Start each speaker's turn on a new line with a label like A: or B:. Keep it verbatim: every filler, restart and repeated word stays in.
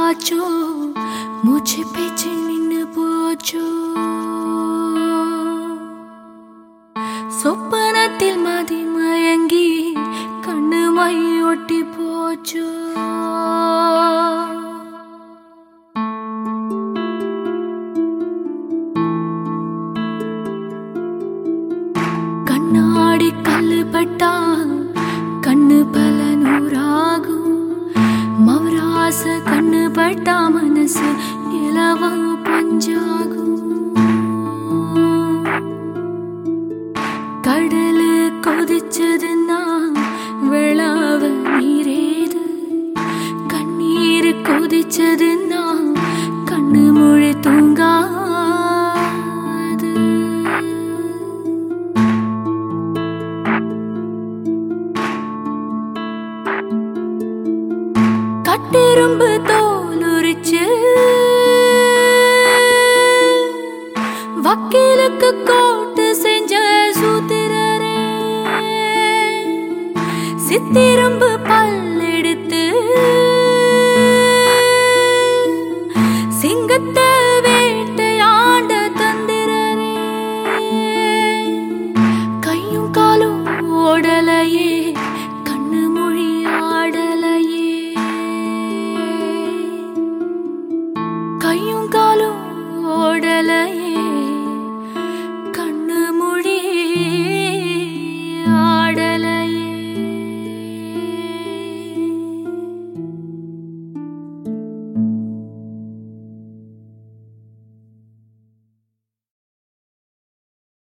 A: ஆச்சோ மூச்சு பேச்சு நின்னு போச்சோ சொப்பனத்தில் மதி மயங்கி கண்ணு மை ஒட்டி போச்சோ கண்ணாடி கல்லு பட்டா கண்ணு பல நூறாகும் மவராச கண்ணு பட்டா